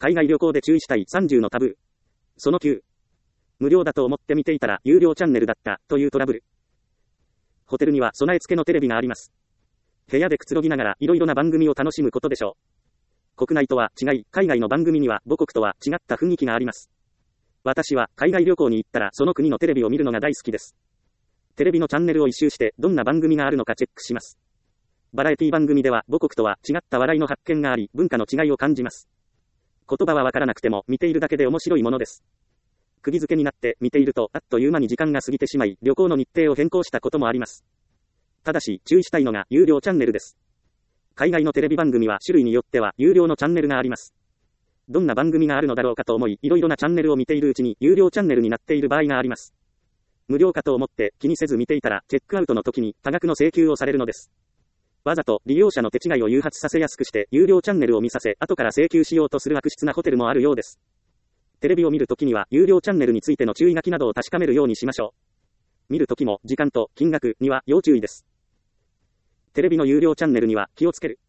海外旅行で注意したい30のタブー。その9。無料だと思って見ていたら有料チャンネルだったというトラブル。ホテルには備え付けのテレビがあります。部屋でくつろぎながらいろいろな番組を楽しむことでしょう。国内とは違い、海外の番組には母国とは違った雰囲気があります。私は海外旅行に行ったらその国のテレビを見るのが大好きです。テレビのチャンネルを一周してどんな番組があるのかチェックします。バラエティ番組では母国とは違った笑いの発見があり、文化の違いを感じます。言葉はわからなくても見ているだけで面白いものです。釘付けになって見ているとあっという間に時間が過ぎてしまい、旅行の日程を変更したこともあります。ただし注意したいのが有料チャンネルです。海外のテレビ番組は種類によっては有料のチャンネルがあります。どんな番組があるのだろうかと思い、いろいろなチャンネルを見ているうちに有料チャンネルになっている場合があります。無料かと思って気にせず見ていたら、チェックアウトの時に多額の請求をされるのです。わざと利用者の手違いを誘発させやすくして有料チャンネルを見させ、後から請求しようとする悪質なホテルもあるようです。テレビを見るときには有料チャンネルについての注意書きなどを確かめるようにしましょう。見るときも時間と金額には要注意です。テレビの有料チャンネルには気をつける。